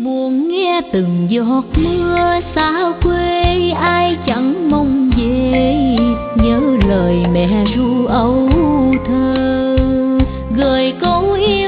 buồn nghe từng giọt mưa xa quê, ai chẳng mong về nhớ lời mẹ ru âu thơ, gửi câu yêu